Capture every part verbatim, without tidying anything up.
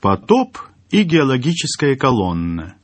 Потоп и геологическая колонна.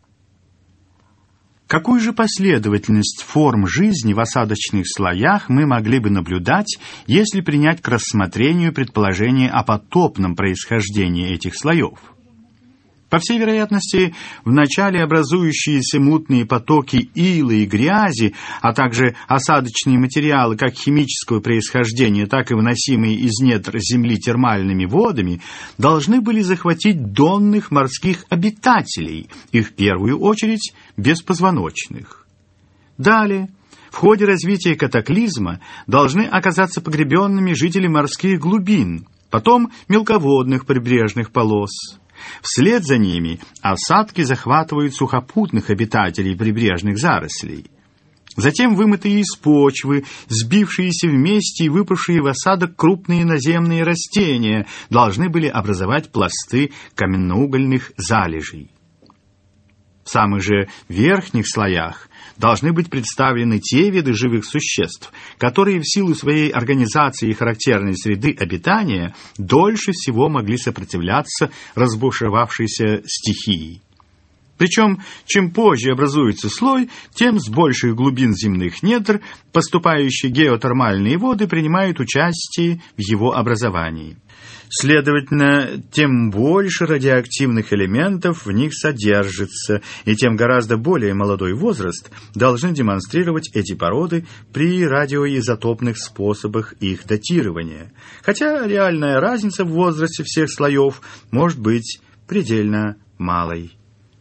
Какую же последовательность форм жизни в осадочных слоях мы могли бы наблюдать, если принять к рассмотрению предположение о потопном происхождении этих слоев? По всей вероятности, вначале образующиеся мутные потоки ила и грязи, а также осадочные материалы как химического происхождения, так и выносимые из недр земли термальными водами, должны были захватить донных морских обитателей, и в первую очередь беспозвоночных. Далее, в ходе развития катаклизма должны оказаться погребенными жители морских глубин, потом мелководных прибрежных полос. Вслед за ними осадки захватывают сухопутных обитателей прибрежных зарослей. Затем вымытые из почвы, сбившиеся вместе и выпавшие в осадок крупные наземные растения должны были образовать пласты каменноугольных залежей. В самых же верхних слоях должны быть представлены те виды живых существ, которые в силу своей организации и характерной среды обитания дольше всего могли сопротивляться разбушевавшейся стихии. Причем, чем позже образуется слой, тем с больших глубин земных недр поступающие геотермальные воды принимают участие в его образовании. Следовательно, тем больше радиоактивных элементов в них содержится, и тем гораздо более молодой возраст должны демонстрировать эти породы при радиоизотопных способах их датирования, хотя реальная разница в возрасте всех слоев может быть предельно малой.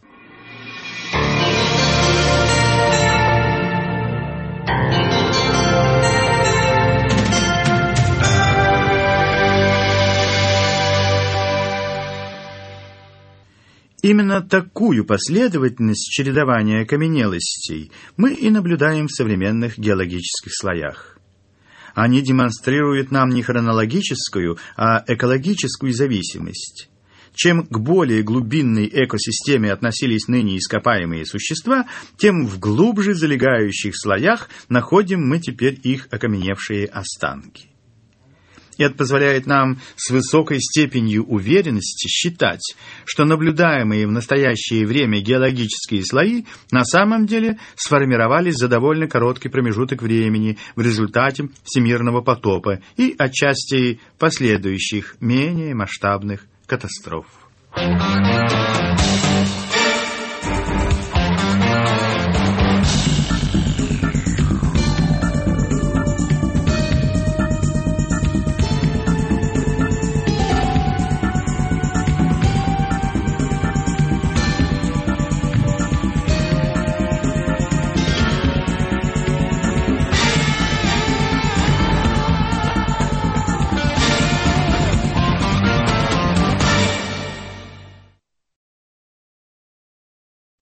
Именно такую последовательность чередования окаменелостей мы и наблюдаем в современных геологических слоях. Они демонстрируют нам не хронологическую, а экологическую зависимость. Чем к более глубинной экосистеме относились ныне ископаемые существа, тем в глубже залегающих слоях находим мы теперь их окаменевшие останки. Это позволяет нам с высокой степенью уверенности считать, что наблюдаемые в настоящее время геологические слои на самом деле сформировались за довольно короткий промежуток времени в результате всемирного потопа и отчасти последующих менее масштабных катастроф.